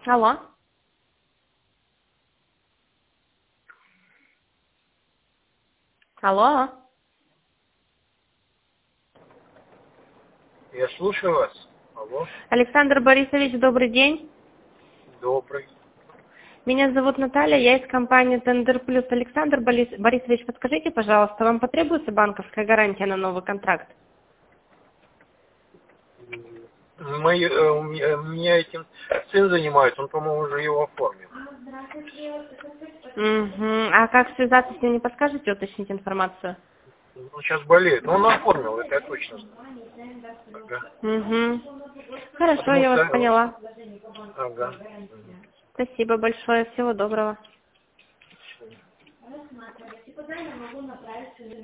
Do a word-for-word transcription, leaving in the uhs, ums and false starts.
Алло. Алло. Я слушаю вас. Алло. Александр Борисович, добрый день. Добрый. Меня зовут Наталья, я из компании Тендер Плюс. Александр Борис- Борисович, подскажите, пожалуйста, вам потребуется банковская гарантия на новый контракт? Мы, э, у меня меня этим сын занимается, он, по-моему, уже его оформил. Угу. А как связаться с ним, не подскажете уточнить информацию? Он сейчас болеет. Но он оформил, это я точно знаю. Ага. Угу. Хорошо, Потому я вас что... поняла. Ага. Мгм. Спасибо большое, всего доброго.